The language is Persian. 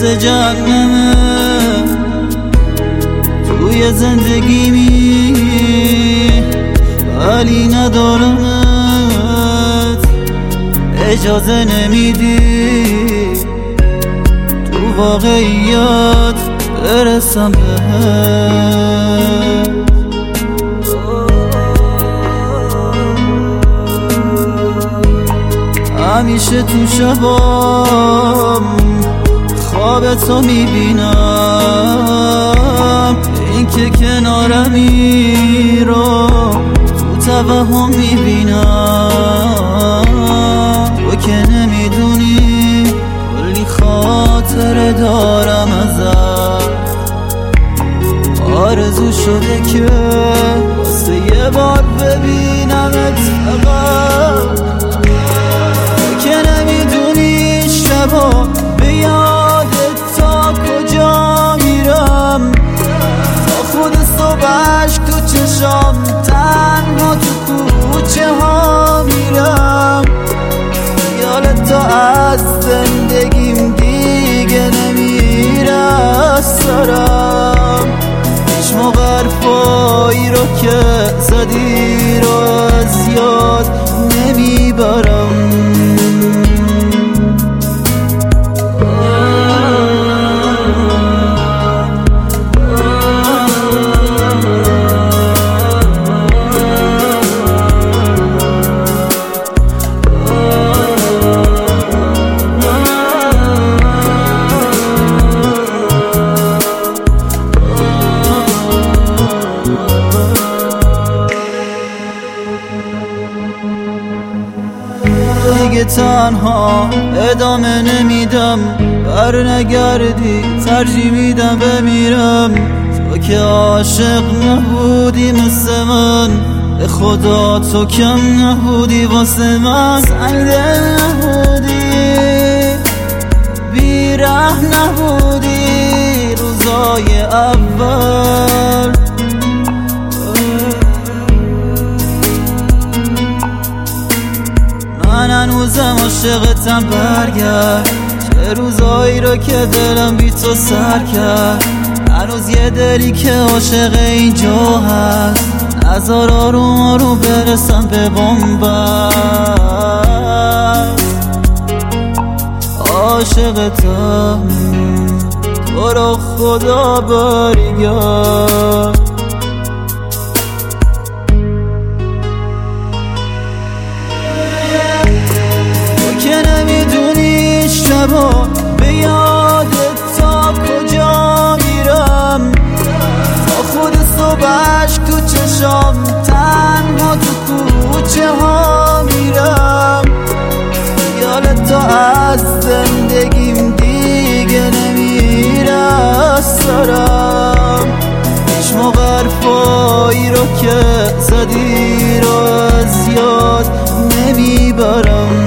مثل جهنمه توی زندگیمی، ولی ندارمت، اجازه نمیدی تو واقعیت برسم بهت. همیشه تو شبام خواب تو میبینم، این که کنارمی رو تو توهم میبینم. تو که نمیدونی کلی خاطره دارم ازت، آرزو شده که واسه یه بار ببینمت فقط. تو که نمیدونی شبا به یادت تا کجا میرم، تا خود صبحش تو چشام تنها تو کوچه ها میرم. خیالت تا از زندگیم دیگه نمیره از سرم، هیچ موقع حرفایی رو که زدی رو از یاد نمیبرم. دیگه تنها ادامه نمیدم، برنگردی ترجیح میدم بمیرم. تو که عاشق نبودی مثل من، به خدا تو کم نبودی واسه من. سنگ دل نبودی، بی‌رحم نبودی روزای اول. من هنوزم عاشقتم، برگرد. چه روزایی رو که دلم بی تو سر کرد، هنوز یه دلی که عاشق اینجا هست. نذار آروم آروم برسم به بن‌بست. عاشقتم، تو رو خدا برگرد. شبا به یادت تا کجا میرم، تا خود صبحش تو چشام تنها تو کوچه ها میرم. خیالت تا از زندگیم دیگه نمیره از سرم، هیچ موقع حرفایی رو که زدی رو از یاد نمیبرم.